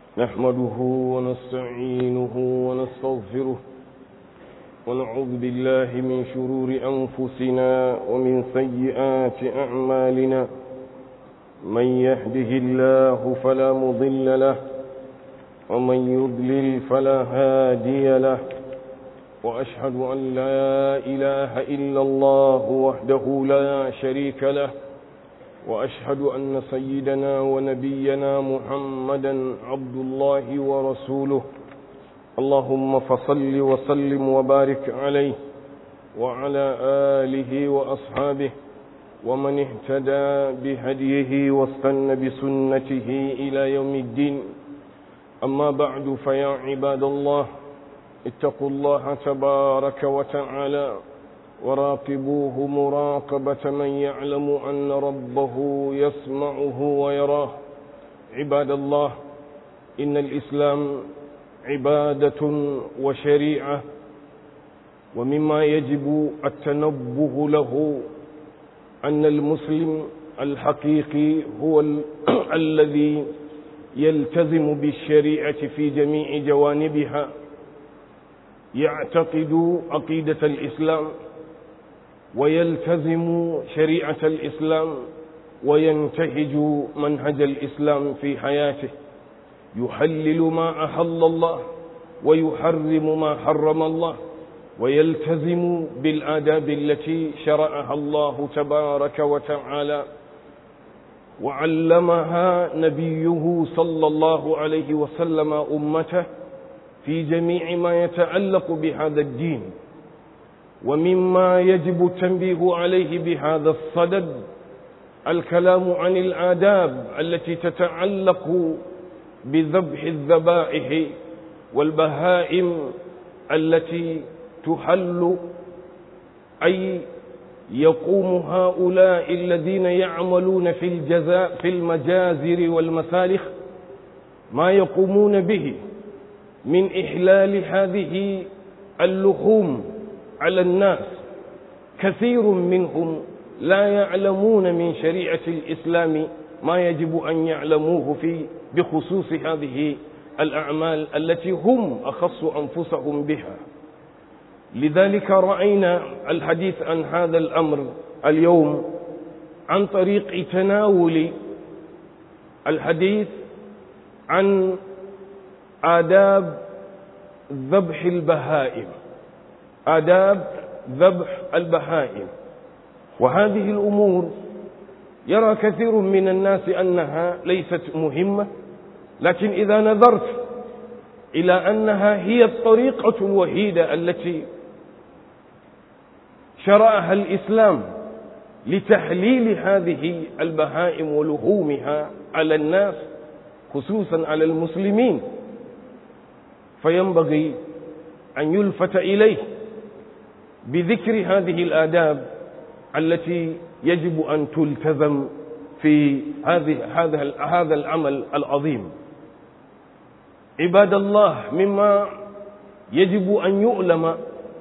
نحمده ونستعينه ونستغفره ونعوذ بالله من شرور أنفسنا ومن سيئات أعمالنا. من يهده الله فلا مضل له ومن يضلل فلا هادي له، وأشهد أن لا إله إلا الله وحده لا شريك له، وأشهد أن سيدنا ونبينا محمدا عبد الله ورسوله. اللهم فصل وسلم وبارك عليه وعلى آله وأصحابه ومن اهتدى بهديه واستنى بسنته إلى يوم الدين. أما بعد، فيا عباد الله، اتقوا الله تبارك وتعالى وراقبوه مراقبة من يعلم أن ربه يسمعه ويراه. عباد الله، إن الإسلام عبادة وشريعة، ومما يجب التنبه له أن المسلم الحقيقي هو الذي يلتزم بالشريعة في جميع جوانبها، يعتقد عقيدة الإسلام ويلتزم شريعة الإسلام وينتهج منهج الإسلام في حياته، يحلل ما أحل الله ويحرم ما حرم الله، ويلتزم بالآداب التي شرعها الله تبارك وتعالى وعلمها نبيه صلى الله عليه وسلم أمته في جميع ما يتعلق بهذا الدين. ومما يجب التنبيه عليه بهذا الصدد الكلام عن الآداب التي تتعلق بذبح الذبائح والبهائم التي تحل، أي يقوم هؤلاء الذين يعملون في المجازر والمسالخ ما يقومون به من إحلال هذه اللحوم على الناس. كثير منهم لا يعلمون من شريعة الإسلام ما يجب أن يعلموه بخصوص هذه الأعمال التي هم أخص أنفسهم بها. لذلك رأينا الحديث عن هذا الأمر اليوم عن طريق تناول الحديث عن آداب ذبح البهائم، آداب ذبح البهائم. وهذه الأمور يرى كثير من الناس أنها ليست مهمة، لكن إذا نظرت إلى أنها هي الطريقة الوحيدة التي شرعها الإسلام لتحليل هذه البهائم ولحومها على الناس خصوصا على المسلمين، فينبغي أن يلفت إليه بذكر هذه الآداب التي يجب أن تلتزم في هذا العمل العظيم. عباد الله، مما يجب أن يؤلم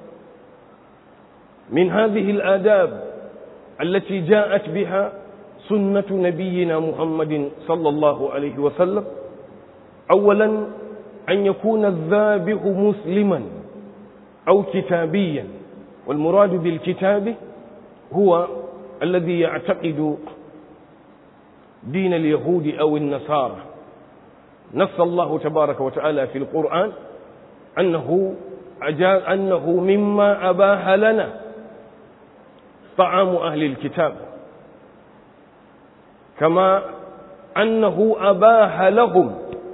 من هذه الآداب التي جاءت بها سنة نبينا محمد صلى الله عليه وسلم، أولا أن يكون الذابح مسلما أو كتابيا. والمراد بالكتاب هو الذي يعتقد دين اليهود أو النصارى. نص الله تبارك وتعالى في القرآن أنه مما أباح لنا طعام أهل الكتاب، كما أنه أباح لهم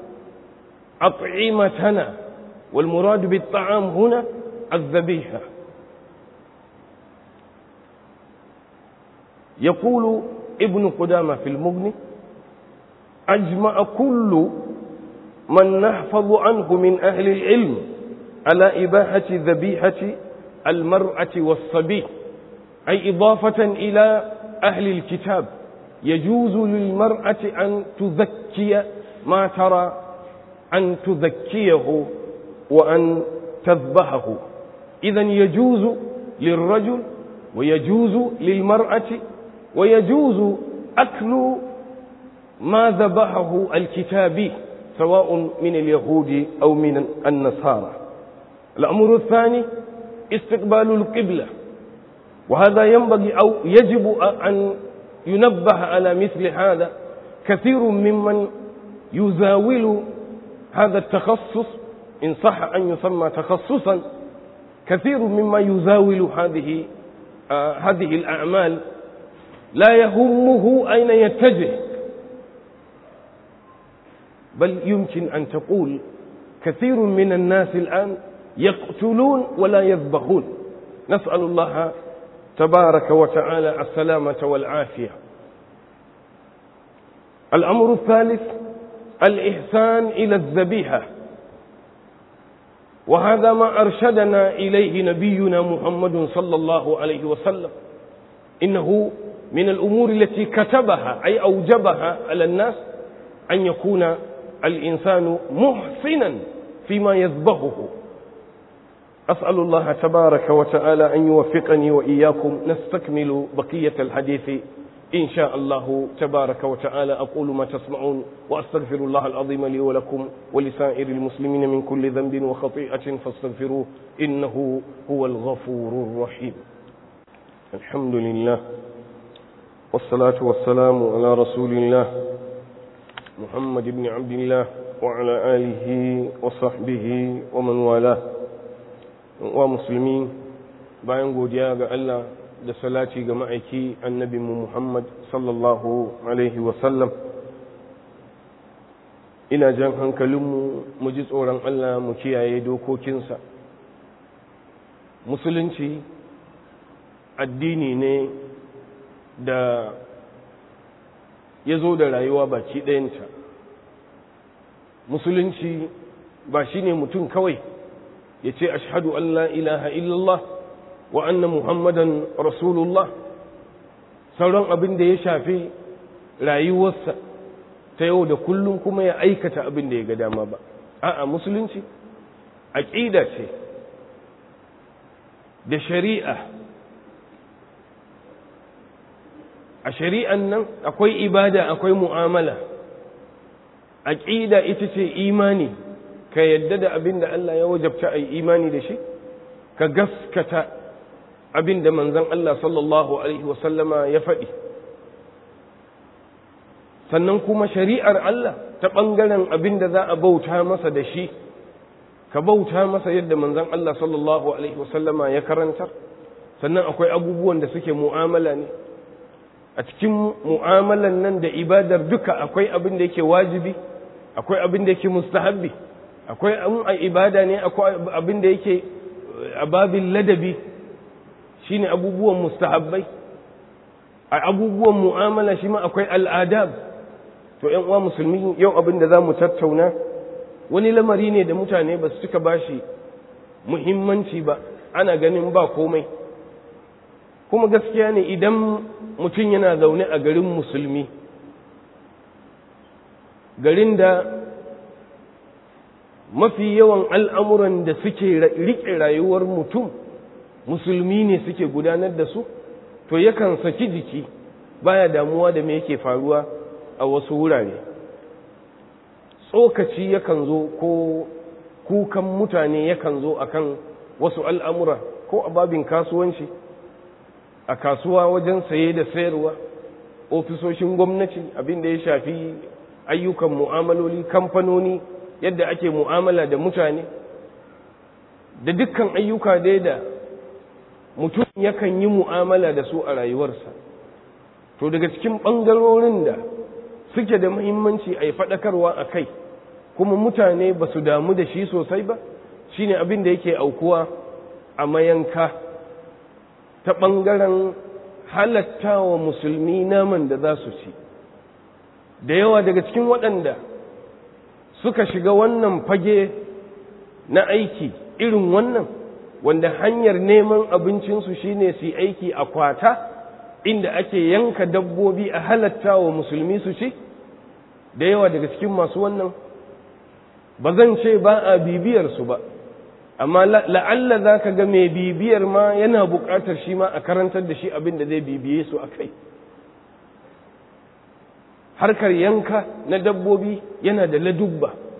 أطعمتنا. والمراد بالطعام هنا الذبيحة. يقول ابن قدامة في المغني: أجمع كل من نحفظ عنه من أهل العلم على إباحة ذبيحة المرأة والصبي، أي إضافة إلى أهل الكتاب. يجوز للمرأة أن تذكي ما ترى أن تذكيه وأن تذبحه. إذن يجوز للرجل ويجوز للمرأة ويجوز أكل ما ذبحه الكتابي سواء من اليهود أو من النصارى. الأمر الثاني استقبال القبلة، وهذا ينبغي أو يجب أن ينبه على مثل هذا. كثير ممن يزاول هذا التخصص، إن صح أن يسمى تخصصا، كثير مما يزاول هذه الأعمال لا يهمه أين يتجه، بل يمكن أن تقول كثير من الناس الآن يقتلون ولا يذبحون. نسأل الله تبارك وتعالى السلامة والعافية. الأمر الثالث الإحسان إلى الذبيحة، وهذا ما أرشدنا إليه نبينا محمد صلى الله عليه وسلم. إنه من الأمور التي كتبها أي أوجبها على الناس أن يكون الإنسان محسنا فيما يذبحه. أسأل الله تبارك وتعالى أن يوفقني وإياكم. نستكمل بقية الحديث إن شاء الله تبارك وتعالى. أقول ما تسمعون وأستغفر الله العظيم لي ولكم ولسائر المسلمين من كل ذنب وخطيئة فاستغفروه إنه هو الغفور الرحيم. الحمد لله والصلاة والسلام على رسول الله محمد بن عبد الله وعلى آله وصحبه ومن والاه. ومسلمين bayan godiya ga Allah da salati ga ma'aiki annabinmu Muhammad sallallahu alaihi wasallam, ina jan hankalinmu mu ji tsoron Allah, mu kiyaye dokokinsa. Musulunci addini ne da ya zo da rayuwa baki ɗayanta. Musulunci ba shi ne mutum kawai ya ce ashhadu an la ilaha illallah wa anna muhammadan rasulullah, sauran abin da ya shafi rayuwarsa ta yau da kullum kuma ya aikata abin da ya ga dama ba. A'a, musulunci aqida ce da shari'a. A shari'an nan akwai ibada, akwai mu'amala. Aqida ita ce imani, ka yadda da abin da Allah ya wajabta a yi imani da shi, ka gaskata abin da manzon Allah sallallahu alaihi wasallama ya faɗi. Sannan kuma shari'ar Allah ta ɓangaren abin da za a bauta masa da shi, ka bauta masa yadda manzon Allah sallallahu alaihi wasallama ya karantar. Sannan akwai abubuwan da suke mu'amala ne. A cikin mu'amalan nan da ibadar duka akwai abin da yake wajibi, akwai abin da yake mustahabbi, akwai a ibada ne, akwai abin da yake a babin ladabi, shine abubuwan mustahabbai. A abubuwan mu'amala shi ma akwai al'adab. To ƴan uwa musulmi, yau abin da zamu tattauna wani lamari ne da mutane ba su cika bashi muhimmanci ba, ana ganin ba komai. Kuma gaskiya ne, idan mutum yana zaune a garin musulmi, garin da mafi yawan al'amuran da suke riƙe rayuwar mutum musulmi ne suke gudanar da su, to yakan saki jiki, baya damuwa da me yake faruwa a wasu wurare. Tsokaci yakan zo ko kukan mutane yakan zo akan wasu al'amura, ko a babin kasuwanci, a kasuwa wajen saye da sayarwa, ofisoshin gwamnati, abin da ya shafi ayyukan mu'amaloli, kamfanoni, yadda ake mu'amala da mutane, da dukkan ayyuka dai da mutum yakan yi mu'amala da su a rayuwarsa. To daga cikin ɓangarorin da suke da muhimmanci a yi faɗakarwa a kai, kuma mutane ba su damu da shi sosai ba, shine abin da yake aukuwa a mayanka ta ɓangaren halatta wa musulmi naman da za su ci. Da yawa daga cikin waɗanda suka shiga wannan fage na aiki irin wannan, wanda hanyar neman abincinsu shine su yi aiki a kwata inda ake yanka dabbobi a halatta wa musulmi su ci, da yawa daga cikin masu wannan ba zan ce ba a bibiyarsu ba, amma la'alla za ka ga mai bibiyar ma yana buƙatar shi ma a karantar da shi abin da zai bibiye su a kai. Harkar yanka na dabbobi yana da ladubba,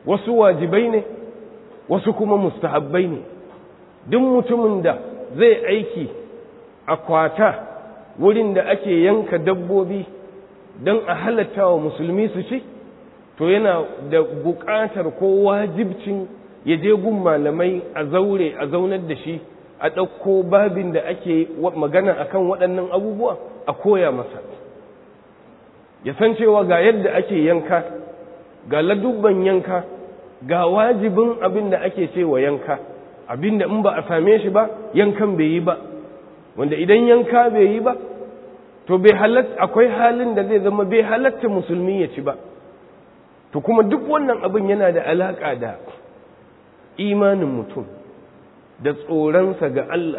wasu wajibai ne wasu kuma mustahabbai ne. Duk mutumin da zai aiki a kwata wurin da ake yanka dabbobi don a halatta wa musulmi su ci, to yana da buƙatar ko wajibcin ya je gun malamai a zaure a zaunar da shi a ɗauko babin da ake magana akan waɗannan abubuwa a koya masa, ya san cewa ga yadda ake yanka, ga ladubban yanka, ga wajibin abin da ake cewa yanka, abin da in ba a same shi ba yankan bai yi ba, wanda idan yanka bai yi ba to bai halatta, akwai halin da zai zama bai halatta musulmi ya ci ba. To kuma duk wannan abin yana da alaƙa da imanin mutum da tsoronsa ga Allah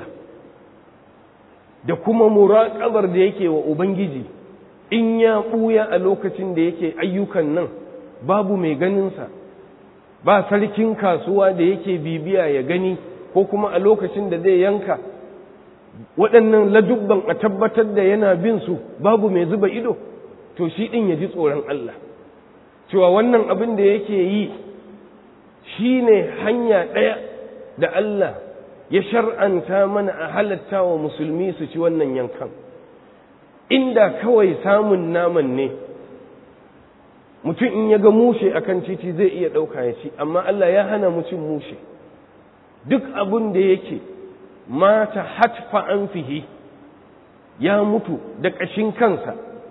da kuma muraƙabar da yake wa Ubangiji. In ya ɓuya a lokacin da yake ayyukan nan babu mai ganinsa, ba sarkin kasuwa da yake bibiya ya gani, ko kuma a lokacin da zai yanka waɗannan ladubban a tabbatar da yana bin su babu mai zuba ido, to shi ɗin ya ji tsoron Allah cewa wannan abin da yake yi shi ne hanya ɗaya da Allah ya shar'anta mana a halatta wa musulmi su ci wannan yankan. Inda kawai samun naman ne, mutum in ya ga mushe akan titi zai iya ɗauka ya ci, amma Allah ya hana mu cin mushe. Duk abin da yake mata hatfa an fihi, ya mutu da ƙashin kansa,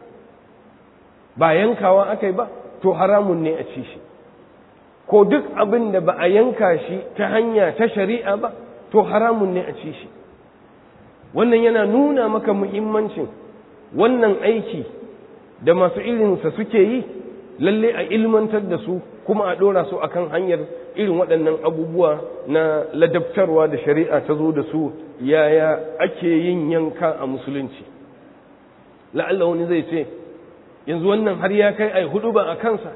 ba yankawa aka yi ba, to haramun ne a ci shi. Ko duk abin da ba a yanka shi ta hanya ta shari'a ba, to haramun ne a ci shi. Wannan yana nuna maka muhimmancin wannan aiki da masu irinsa suke yi, lalle a ilmantar da su kuma a ɗora su akan hanyar irin waɗannan abubuwa na ladabtarwa da shari'a ta zo da su. Yaya ake yin yanka a musulunci? La'alla wani zai ce yanzu wannan har ya kai ai hudu ba a kansa.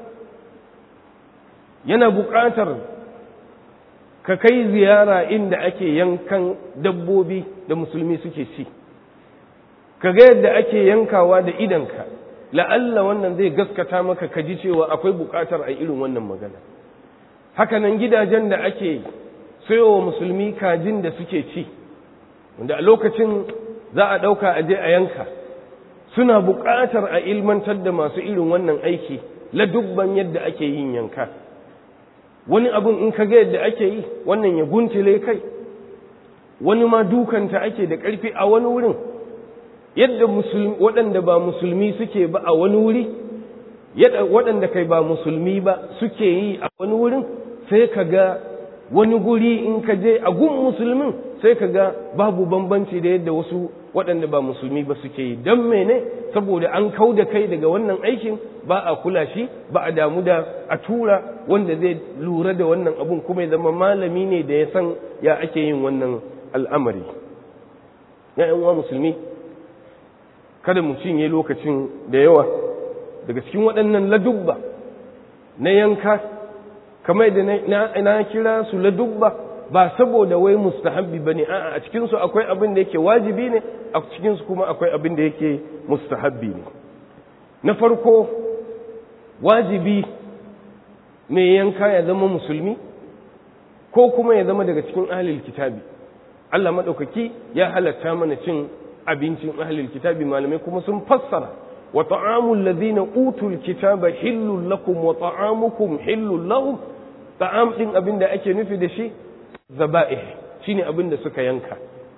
Yana buƙatar ka kai ziyara inda ake yankan dabbobi da musulmi suke ci, ka ga yadda ake yankawa da idanka. La'alla wannan zai gaskata maka ka ji cewa akwai buƙatar a irin wannan magana. Hakanan gidajen da ake sayowa musulmi kajin da suke ci, wanda a lokacin za a ɗauka a je a yanka, suna buƙatar a ilmantar da masu irin wannan aiki ladubban yadda ake yin yanka. Wani abin in ka ga yadda ake yi, wannan ya guntule kai, wani ma dukanta ake da ƙarfi a wani wurin, yadda waɗanda ba musulmi suke ba a wani wuri, yadda waɗanda kai ba musulmi ba suke yi a wani wurin, sai ka ga wani guri in ka je a gun musulmin sai ka ga babu bambanci da yadda wasu waɗanda ba musulmi ba suke yi. Don mene? Saboda an kau da kai daga wannan aikin, ba a kula shi, ba a damu da a tura wanda zai lura da wannan abun kuma ya zama malami ne da ya san ya ake yin wannan al'amari. Ya ‘yan uwa musulmi, kada mu cinye lokacin da yawa daga cikin waɗannan ladubba na yanka, kamar da na kira su ladubba ba saboda wai mustahabbi bane, a'a a cikin su akwai abin da yake wajibi ne, a cikin su kuma akwai abin da yake mustahabbi ne. Na farko, wajibi mai yanka ya zama musulmi ko kuma ya zama daga cikin ahlul kitabi. Allah madaukaki ya halatta mana cin abincin ahlul kitabi, malamai kuma sun fassara wa ta'amul ladina utul kitaba hillul lakum wa ta'amukum hillul lahum. Ta'am din abin da ake nufi da shi zaba'ih, shine abin da suka yanka.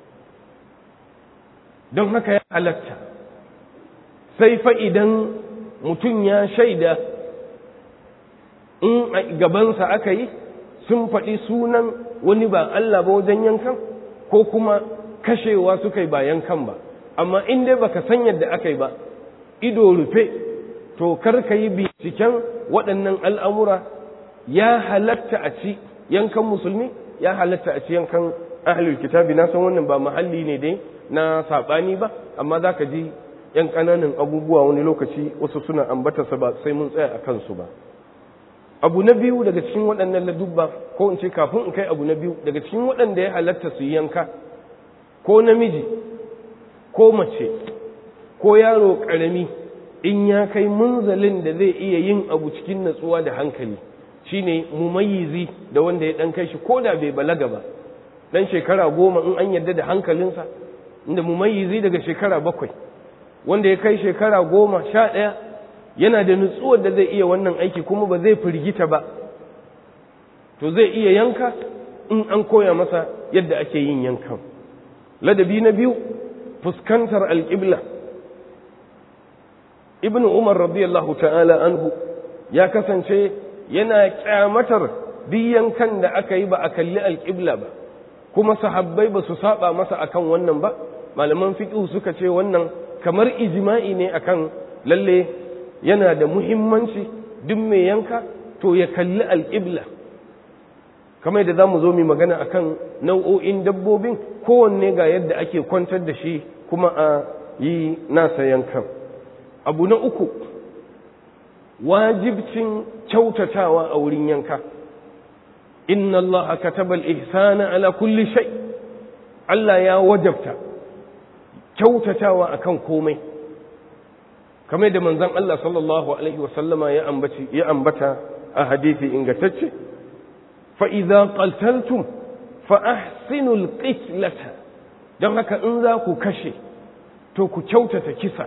Don haka ya halatta, sai fa idan mutum ya shaida in a gabansa aka yi sun faɗi sunan wani ba Allah ba wajen yankan, ko kuma kashewa suka yi ba yankan ba. Amma in dai baka san yadda aka yi ba, ido rufe, to kar ka yi binciken waɗannan al'amura. Ya halatta a ci yankan musulmi, ya halatta a ci yankan ahlul kitabi. Na san wannan ba mahalli ne dai na saɓani ba, amma za ka ji ‘yan ƙananan abubuwa wani lokaci wasu suna ambatarsa ba sai mun tsaya a kansu ba. Abu na biyu daga cikin waɗannan ladubba, ko in ce kafin in kai abu na biyu, daga cikin waɗanda ya halatta su yi yanka, ko namiji ko mace ko yaro ƙarami, in ya kai munzalin da zai iya yin abu cikin natsuwa da hankali, shine mumayyizi da wanda ya dan kai shi ko da bai balaga ba, dan shekara 10 in an yarda da hankalinsa, inda mumayyizi daga shekara 7, wanda ya kai shekara 10, 11 yana da nutsuwar da zai iya wannan aiki kuma ba zai firgita ba, to zai iya yanka in an koya masa yadda ake yin yankan. Ladabi na biyu, fuskantar alƙibla. Ibn Umar radiyallahu ta'ala anhu ya kasance yana kyamatar duk yankan da aka yi ba a kalli alƙibla ba, kuma sahabbai ba su saba masa akan wannan ba. Malaman fiqh suka ce wannan kamar ijma'i ne akan lalle yana da muhimmanci duk mai yanka to ya kalli alƙibla. Kamar da zamu zo mu magana akan nau'o'in dabbobin, kowanne ga yadda ake kwantar da shi kuma a yi nasa yankan. Abu na uku, wajibcin kyautatawa a wurin yanka. Inna Allah kataba al-ihsana ala kulli shay. Allah ya wajabta kyautatawa akan komai. Kamar da manzon Allah sallallahu alaihi wasallama ya ambata a hadisi ingantacce, fa idza qataltum fa ahsinu al-qitlata. Dan haka in za ku kashe to ku kyautata kisa.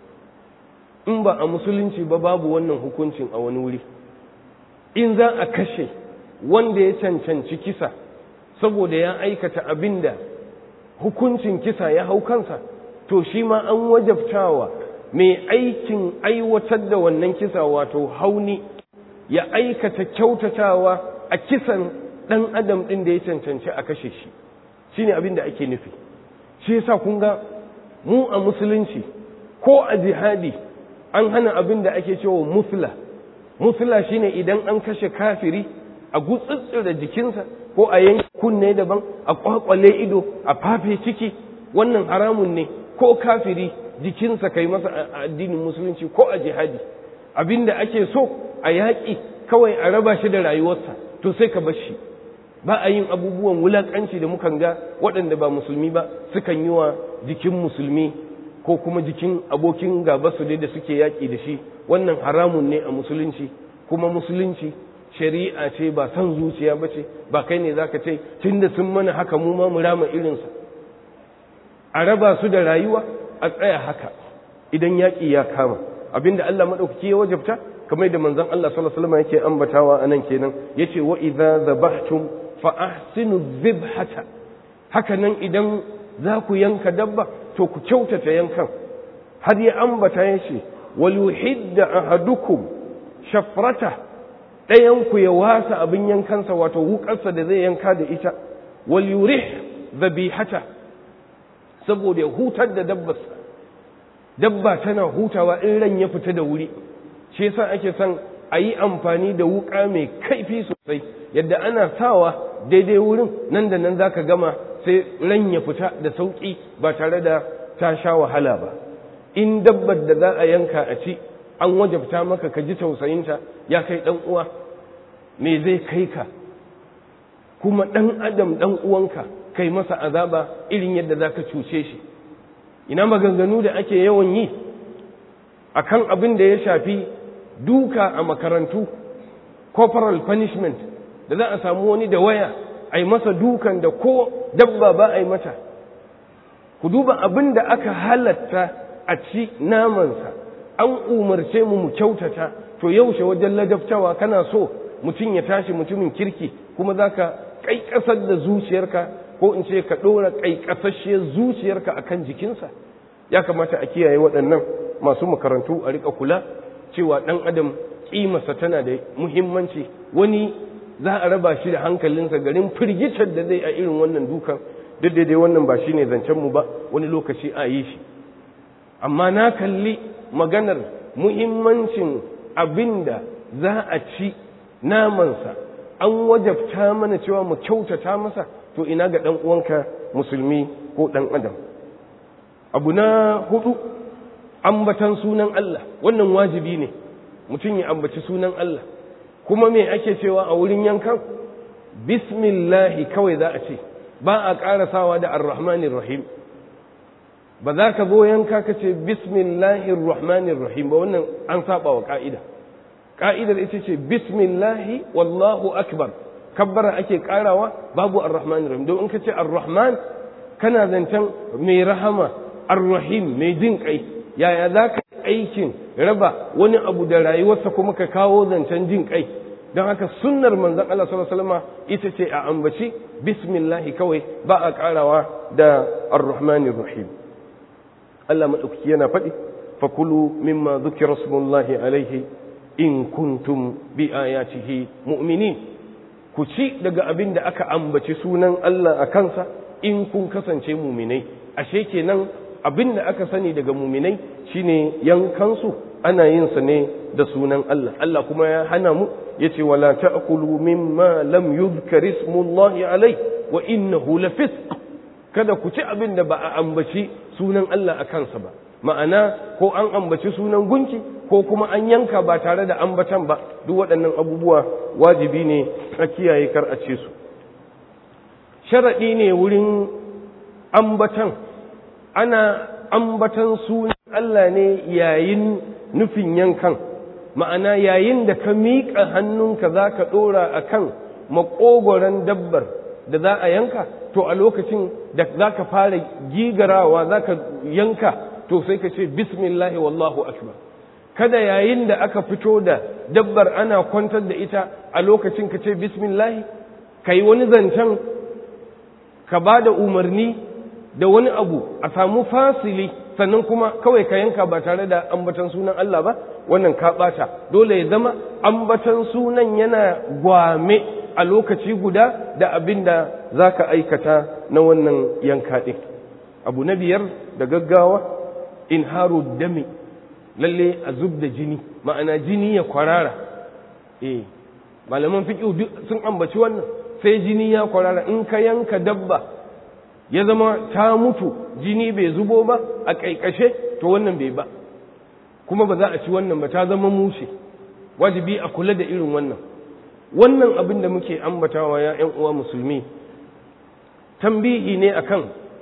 In ba a musulunci ba babu wannan hukuncin a wani wuri. In za a kashe wanda ya cancanci kisa saboda ya aikata abinda hukuncin kisa ya hau kansa, to shi ma an wajabtawa mai aikin aiwatar da wannan kisa, wato hauni, ya aikata kyautatawa a kisan ɗan adam ɗin da ya cancanci a kashe shi. Shine abin da ake nufi. Shi yasa kun ga mu a musulunci ko a jihadi an hana abin da ake cewa musla. Musla shine idan an kashe kafiri a gutsutsura jikinsa ko a yanke kunne daban, a kwakwale ido, a fafe ciki, wannan haramun ne. Ko kafiri jikinsa kai masa a addinin musulunci ko a jihadi, abinda ake so a yaƙi kawai a raba shi da rayuwarsa, to sai ka bar shi. Ba a yin abubuwan wulaƙanci da mukan ga waɗanda ba musulmi ba sukan yi wa jikin musulmi ko kuma jikin abokin gaba su da suke yaƙi da shi. Wannan haramun ne a musulunci, kuma musulunci shari'a ce ba san zuciya ba ce, ba kai ne zaka ce tunda sun mana haka mu ma mu rama irinsa. A raba su da rayuwa, a tsaya haka idan yaƙi ya kama. Abinda Allah maɗaukaki ya wajabta, kamar da manzon Allah sallallahu alaihi wasallam yake ambatawa anan kenan, yace wa idza zabahtum fa ahsinu dhibhata. Haka nan idan za ku yanka dabba to ku kyautata yankan. Har ya ambata yace wal yuhidda ahadukum shafrata, ɗayan ku ya wasa abin yankansa, wato wukarsa da zai yanka da ita. Wal yurih dhabihata, saboda ya hutar da dabbarsa. Dabba tana hutawa in ran ya fita da wuri. Shi yasa ake son a yi amfani da wuka mai kaifi sosai, yadda ana sawa daidai wurin nan da nan za ka gama, sai ran ya fita da sauƙi ba tare da ta sha wahala ba. In dabbar da za a yanka a ci an wajabta maka ka ji tausayinta, ya kai ɗan uwa, me zai kai ka kuma ɗan adam ɗan uwanka kai masa azaba irin yadda za ka cuce shi? Ina maganganu da ake yawan yi akan abin da ya shafi duka a makarantu, corporal punishment, da za a samu wani da waya a yi masa dukan da ko dabba ba a yi mata. Ku duba abin da aka halatta a ci namansa, an umarce mu kyautata, to yaushe wajen ladabtawa kana so mutum ya tashi mutumin kirki kuma za ka ƙaiƙasar da zuciyarka, ko in ce ka ɗora ƙaiƙasasshiyar zuciyarka a kan jikinsa? Ya kamata a kiyaye waɗannan masu makarantu, a riƙa kula cewa ɗan adam ƙimarsa tana da muhimmanci. Wani za a raba shi da hankalinsa garin firgitar da zai a irin wannan dukan. Duk da dai wannan ba shi ne zancenmu ba, wani lokaci a yi shi. Amma na kalli maganar muhimmancin abin da za a ci namansa, an wajabta mana cewa mu kyautata masa, to ina ga ɗan uwanka musulmi ko ɗan adam. Abu na 4, ambatan sunan Allah. Wannan wajibi ne mutum ya ambaci sunan Allah. Kuma me ake cewa a wurin yankan? Bismillahi kawai za a ce, ba a ƙarasawa da ar-rahmanir rahim. Ba za ka zo yanka ka ce bismillahir rahmanir rahim ba, wannan an saba wa ka'ida. ka'idar ita ce bismillahi wallahu akbar, kabbara ake karawa, babu ar-rahmanir rahim. don in ka ce ar-rahman kana zancen mai rahama, ar-rahim mai jin kai. yaya za ka aikin raba wani abu da rayuwarsa kuma ka kawo zancen jin kai? don haka sunnar manzon Allah sallallahu alaihi wasallam ita ce a ambaci bismillahi kawai, ba a karawa da ar-rahmanir rahim. Allah madaukaki yana faɗi fakulu mimma dhukira smullahi alaihi in kuntum bi ayatihi mu'minin, ku ci daga abin da aka ambaci sunan Allah a kansa in kun kasance muminai. ashe kenan abin da aka sani daga muminai shine yankansu ana yin sa ne da sunan Allah. Allah kuma ya hana mu, yace wala ta'kulu mimma lam yuzkar ismullahi alai wa innahu lafisq, kada ku ci abin da ba a ambaci sunan Allah a kansa ba. ma'ana ko an ambaci sunan gunki ko kuma an yanka ba tare da ambatan ba, duk waɗannan abubuwa wajibi ne a kiyaye kar a ce su. Sharaɗi ne wurin ambatan, ana ambatan sunan Allah ne yayin nufin yankan, ma'ana yayin da ka miƙa hannunka za ka ɗora a kan maƙogoron dabbar da za a yanka, to a lokacin da za ka fara gigarawa za ka yanka, to sai ka ce bismillahi wallahu akbar. Kada yayin da aka fito da dabbar ana kwantar da ita a lokacin ka ce bismillahi, ka yi wani zancen ka ba da umarni da wani abu a samu fasili, sannan kuma kawai ka yanka ba tare da ambatan sunan Allah ba, wannan ka ɓata. Dole ya zama ambatan sunan yana gwame a lokaci guda da abin da za ka aikata na wannan yanka ɗin. Abu na biyar da gaggawa, inharu dami, lalle a zub da jini, ma'ana jini ya kwarara. Malaman fiqh sun ambaci wannan, sai jini ya kwarara. In ka yanka dabba ya zama ta mutu jini bai zubo ba a kaikashe, to wannan bai ba, kuma ba za a ci wannan ba, ta zama mushe. Wajibi a kula da irin wannan abin da muke ambatawa ya ƴan uwa musulmi, tambihi ne akan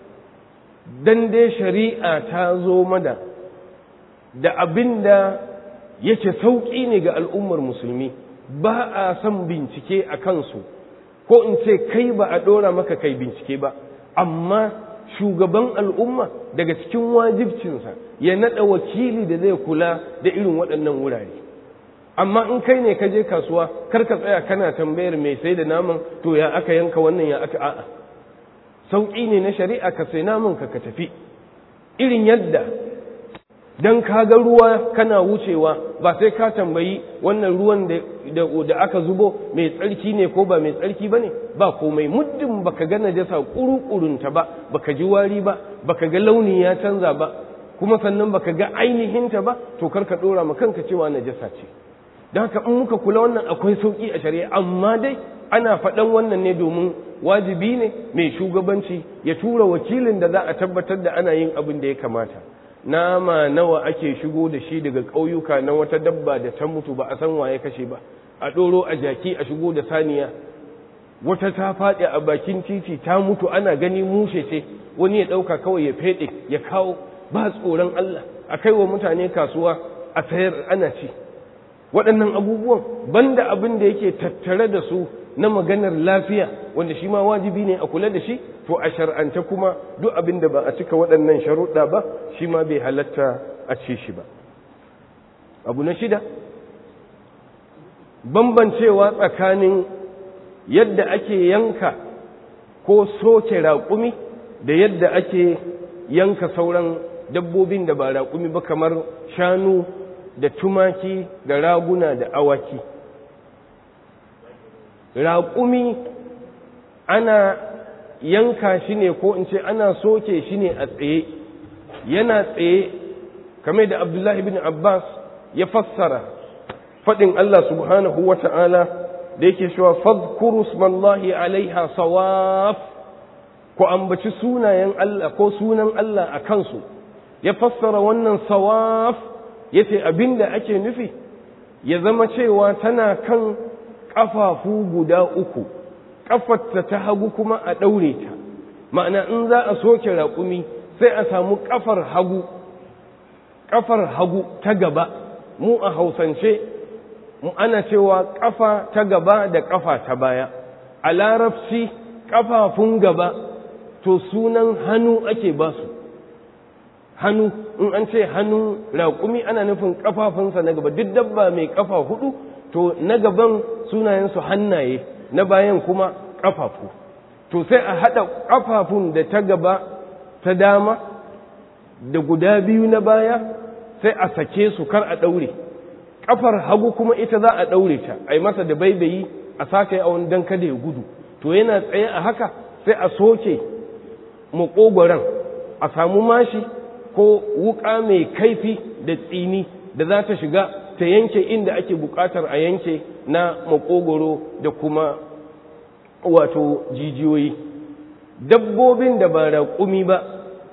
dan dai shari'a ta zo mada da abin da yake sauƙi ne ga al'ummar musulmi, ba a son bincike a kansu, ko in ce kai ba a ɗora maka kai bincike ba, amma shugaban al'umma daga cikin wajibcinsa ya naɗa wakili da zai kula da irin waɗannan wurare. Amma in kai ne ka je kasuwa, kar ka tsaya kana tambayar mai sai da naman, to ya aka yanka wannan, ya aka a'a. Sauƙi ne na shari'a, ka sai naman ka tafi. Irin yadda dan ka ga ruwa kana wucewa, ba sai ka tambayi wannan ruwan da aka zubo mai tsarki ne ko ba mai tsarki ba ne, ba komai. Muddin baka ga najasa ƙuruƙurunta ba, baka ji wari ba, baka ga launi ya canza ba, kuma sannan baka ga ainihinta ba, to kar ka ɗora ma kanka cewa najasa ce. Don haka in muka kula wannan akwai sauƙi a shari'a, amma dai ana faɗan wannan ne domin wajibi ne mai shugabanci ya tura wakilin da za a tabbatar da ana yin abin da ya kamata. Nama nawa ake shigo da shi daga ƙauyuka na wata dabba da ta mutu ba a san waye kashe ba, a ɗoro a jaki a shigo da saniya, wata ta faɗi a bakin titi ta mutu ana gani mushe ce, wani ya ɗauka kawai ya feɗe ya kawo, ba tsoron Allah, a kai wa mutane kasuwa a sayar ana ci. Waɗannan abubuwan banda abin da yake tattare da su na maganar lafiya, wanda shi ma wajibi ne a kula da shi, to a shar'ance kuma duk abin da ba a cika waɗannan sharuɗa ba, shi ma bai halatta a ci shi ba. Abu na shida, bambancewa tsakanin yadda ake yanka ko soke raƙumi da yadda ake yanka sauran dabbobin da ba raƙumi ba, kamar shanu da tumaki da raguna da awaki. Raƙumi ana yanka shi ne, ko in ce ana soke shi ne a tsaye, yana tsaye, kamar da Abdullahi bin Abbas ya fassara faɗin Allah subhanahu wa ta'ala da yake cewa fadhkuru smallahi alaiha sawaf, ku ambaci sunayen Allah ko sunan Allah a kansu. Ya fassara wannan sawaf, yace abinda ake nufi ya zama cewa tana kan ƙafafu guda uku, ƙafarta ta hagu kuma a ɗaure ta. Ma'ana in za a soke raƙumi sai a samu ƙafar hagu ta gaba. Mu a Hausance ana cewa ƙafa ta gaba da ƙafa ta baya. A larabci ƙafafun gaba to sunan hannu ake ba su. Hannu, in an ce hannun raƙumi ana nufin ƙafafunsa na gaba. Duk dabba mai ƙafa hudu to na gaban sunayensu hannaye, na bayan kuma ƙafafu. To sai a haɗa ƙafafun da ta gaba ta dama da guda biyu na baya sai a sake su kar a ɗaure. Ƙafar hagu kuma ita za a ɗaure ta, a yi masa da baibayi a sake a wani don kada ya gudu. To yana tsaye a haka sai a soke maƙogwaron, a samu mashi ko wuƙa mai kaifi da tsini da za ta shiga ta yanke inda ake buƙatar a yanke na maƙogwaro da kuma wato jijiyoyi. Dabbobin da ba raƙumi ba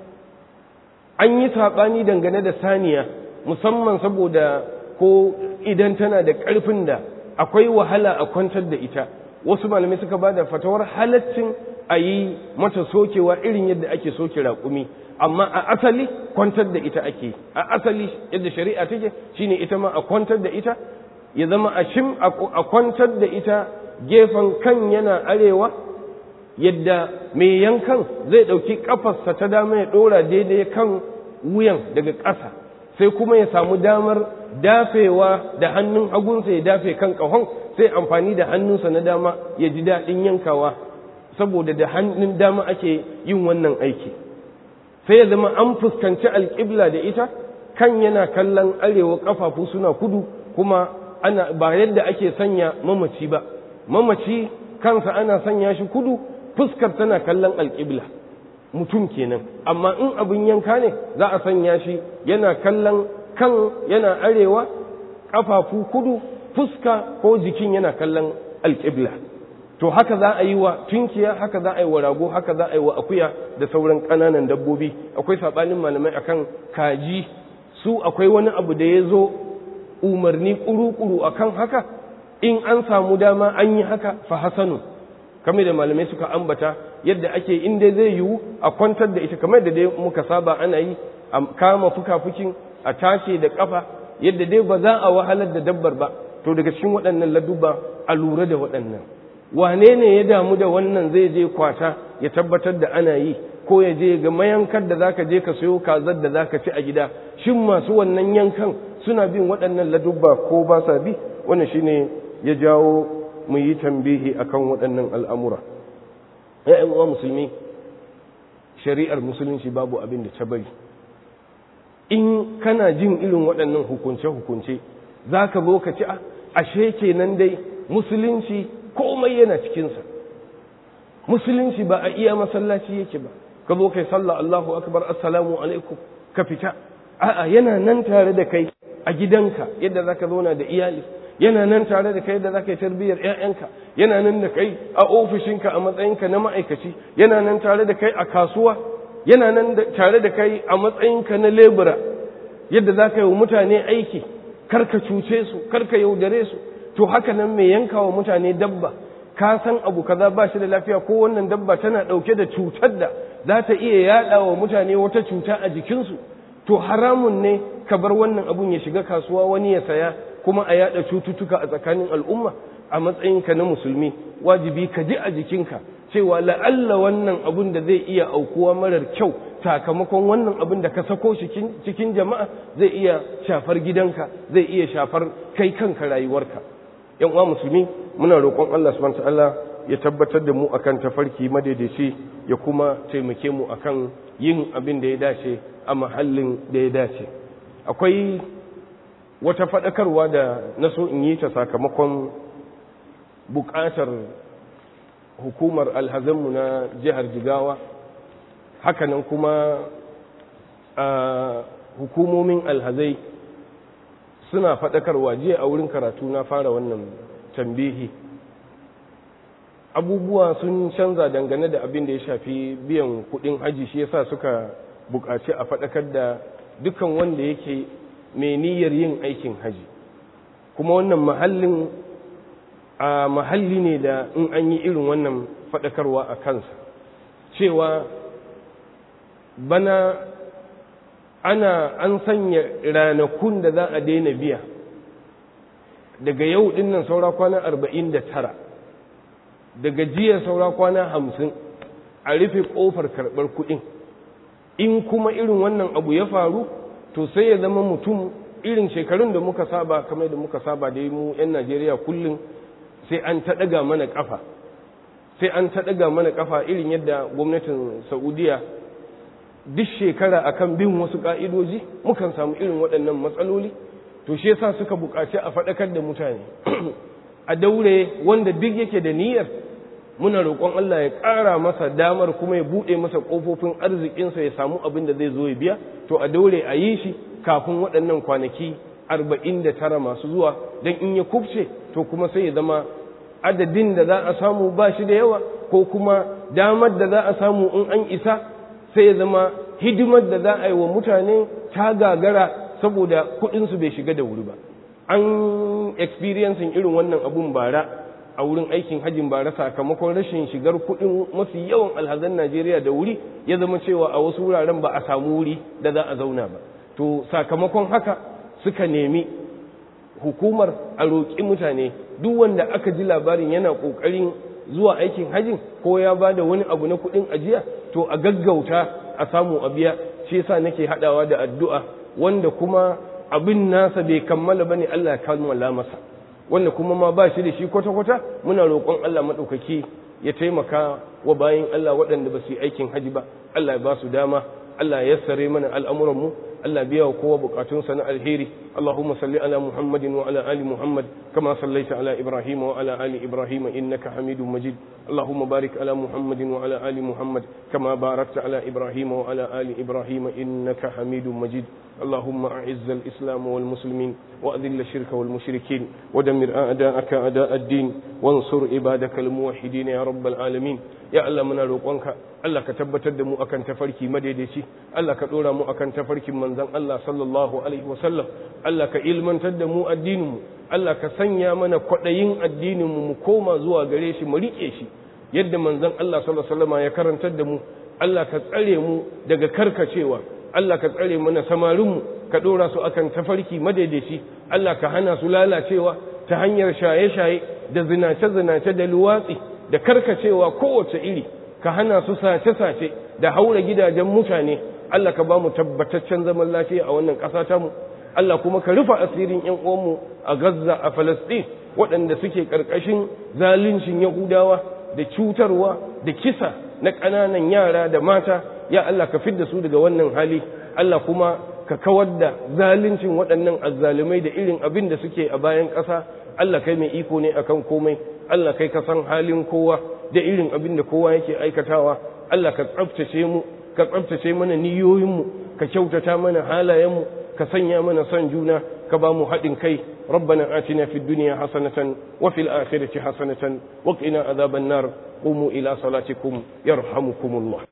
an yi saɓani dangane da saniya, musamman saboda ko idan tana da ƙarfin da akwai wahala a kwantar da ita. Wasu malamai suka ba da fatawar halaccin a yi mata sokewa irin yadda ake soke raƙumi, amma a asali kwantar da ita ake. A asali yadda shari'a take shine ita ma a kwantar da ita, ya zama a kwantar da ita gefen kan yana arewa, yadda mai yankan zai ɗauki ƙafarsa ta dama ya ɗora daidai kan wuyan daga ƙasa, sai kuma ya samu damar dafewa da hannun hagunsa ya dafe kan ƙahon, sai amfani da hannunsa na dama ya ji daɗin yankawa, saboda da hannun dama ake yin wannan aiki. Sai ya zama an fuskanci alƙibla da ita, kan yana kallon arewa, ƙafafu suna kudu, kuma ba yadda ake sanya mamaci ba. Mamaci kansa ana sanya shi kudu, fuskar tana kallon alƙibla, mutum kenan. Amma in abin yanka ne za a sanya shi yana kallon kan yana arewa, ƙafafu kudu, fuska ko jikin yana kallon alƙibla. To haka za a yi wa tunkiya, haka za a yi wa rago, haka za a yi wa akuya da sauran ƙananan dabbobi. Akwai saɓanin malamai akan kaji, su akwai wani abu da ya zo umarni ƙuru-ƙuru akan haka. In an samu dama an yi haka fa hasanu, kamar da malamai suka ambata yadda ake inda zai yiwu a kwantar da ita, kamar da dai muka saba ana yi, a kama fuka-fukin a tace da kafa yadda dai ba za a wahalar da dabbar ba. To daga cikin waɗannan ladubba a lura da waɗannan. Wane ne ya damu da wannan zai je kwata ya tabbatar da ana yi, ko ya je ga mayankar da zaka je ka sayo kazar da zaka ci a gida, shin masu wannan yankan suna bin waɗannan ladubba ko ba sa bi? Wannan shine ya jawo mu yi tambihi akan waɗannan al'amura. ‘Ya'yan uwa musulmi, shari'ar musulunci babu abin da ta bari. In kana jin irin waɗannan hukunce-hukunce, za ka zo ka ci ashe kenan dai musulunci komai yana cikinsa. Musulunci ba a iya masallaci yake ba, ka zo kai sallah Allahu akbar assalamu alaikum ka fita. A'a, yana nan tare da kai a gidanka yadda za ka zauna da iyali, yana nan tare da kai da za ka yi tarbiyyar ‘ya'yanka, yana nan da kai a ofishinka a matsayinka na ma'aikaci, yana nan tare da kai a kasuwa, yana nan tare da kai a matsayinka na lebura, yadda za ka yi wa mutane aiki, karka cuce su, karka yaudare su. To haka nan mai yanka wa mutane dabba, ka san abu kaza ba shi da lafiya, ko wannan dabba tana ɗauke da cutar da za ta iya yaɗa wa mutane wata cuta a jikinsu, to haramun ne ka bar wannan abun ya shiga kasuwa wani ya saya, kuma a yada cututtuka a tsakanin al'umma. A matsayinka na musulmi wajibi ka ji a jikinka cewa la'alla wannan abun da zai iya aukuwa marar kyau sakamakon wannan abun da ka sako shi cikin jama'a zai iya shafar gidanka, zai iya shafar kai kanka rayuwarka. Yan uwa musulmi, muna roƙon Allah subhanahu wa ta'ala ya tabbatar da mu akan tafarki madaidaici, ya kuma taimake mu akan yin abin da ya dace a mahallin da ya dace. Akwai wata faɗakarwa da na so in yi ta sakamakon buƙatar hukumar alhazanmu na jihar Jigawa, hakanan kuma hukumomin alhazai suna faɗakarwa. Jiya a wurin karatu na fara wannan tambihi. Abubuwa sun canza dangane da abin da ya shafi biyan kuɗin haji, shi yasa suka buƙaci a faɗakar da dukkan wanda yake mai niyyar yin aikin haji. Kuma wannan mahalli ne da in an yi irin wannan faɗakarwa a kansa, cewa bana an sanya ranakun da za a daina biya daga yau dinnan saura kwana 49, daga jiya saura kwana 50 a rufe ƙofar karɓar kuɗin. In kuma irin wannan abu ya faru to sai ya zama mutum irin shekarun da muka saba, kamar da muka saba da mu 'yan Najeriya kullum sai an ta ɗaga mana ƙafa, sai an ta ɗaga mana ƙafa irin yadda gwamnatin Saudiya duk shekara akan bin wasu ƙa'idoji mukan samu irin waɗannan matsaloli. To shi yasa suka buƙaci a faɗakar da mutane a daure, wanda duk yake da niyyar, muna roƙon Allah ya ƙara masa damar kuma ya buɗe masa ƙofofin arzikinsa ya samu abin da zai zo ya biya, to a daure a yi shi kafin waɗannan kwanaki 49 masu zuwa, don in ya kubce to kuma sai ya zama adadin da za a samu ba shi da yawa, ko kuma damar da za a samu in an isa sai ya zama hidimar da za a yi wa mutane ta gagara saboda kuɗinsu bai shiga da wuri ba. An experiencing irin wannan abun bara a wurin aikin hajjin bara, sakamakon rashin shigar kuɗin mafi yawan alhazan Najeriya da wuri, ya zama cewa a wasu wuraren ba a samu wuri da za a zauna ba. To sakamakon haka suka nemi hukumar a roƙi mutane duk wanda aka ji labarin yana ƙoƙarin zuwa aikin hajjin ko ya ba da wani abu na kuɗin ajiya, to a gaggauta a samu a biya. Shi yasa nake haɗawa da addu'a wanda kuma abin nasa bai kammala bane, Allah ya kammala masa. Wanda kuma ma ba shi da shi kwata-kwata, muna roƙon Allah maɗaukaki ya taimaka wa bayin Allah waɗanda ba su yi aikin haji ba, Allah ya ba su dama, Allah ya yassare mana al'amuranmu, Allah biya wa kowa bukatunsa na alheri. Allahumma salli ala Muhammadin wa ala ali Muhammad kama sallaita ala Ibrahim wa ala ali Ibrahim innaka Hamidum Majid. Allahumma barik ala Muhammadin wa ala ali Muhammad kama barakta ala Ibrahim wa ala ali Ibrahim innaka Hamidum Majid. اللهم أعز الإسلام والمسلمين وأذل الشرك والمشركين ودمر أعداءك أعداء الدين وانصر عبادك الموحدين يا رب العالمين. يا الله منا روقنك الله كتبتر da mu akan tafarki madaidaici, Allah ka dora mu akan tafarkin manzon Allah sallallahu alaihi wasallam, Allah ka ilmantar da mu addinin mu, Allah ka sanya mana kwadayin addinin mu koma zuwa gare shi mu rike shi yadda manzon Allah sallallahu alaihi wasallam ya karantar da mu. Allah ka tsare mu daga karkacewa, Allah ka tsare mana samarinmu, ka ɗora su akan tafarki madaidaici, Allah ka hana su lalacewa ta hanyar shaye-shaye da zinace-zinace da luwatsi da karkacewa kowace iri, ka hana su sace-sace da haura gidajen mutane. Allah ka ba mu tabbataccen zaman lafiya a wannan ƙasa tamu. Allah kuma ka rufe asirin ƴan uwanmu a Gaza, a Falasɗin, waɗanda suke ƙarƙashin zaluncin Yahudawa da cutarwa da kisa na ƙananan yara da mata. Ya Allah ka fidda su daga wannan hali, Allah kuma ka kawar da zaluncin waɗannan azzalumai da irin abin da suke a bayan ƙasa. Allah kai mai iko ne akan komai, Allah kai ka san halin kowa da irin abin da kowa yake aikatawa. Allah ka tsaftace mu, ka tsaftace mana niyoyinmu, ka kyautata mana halayenmu, ka sanya mana son juna, ka ba mu haɗin kai. ربنا آتنا في الدنيا حسنة وفي الآخرة حسنة وقنا عذاب النار. قوموا إلى صلاتكم يرحمكم الله.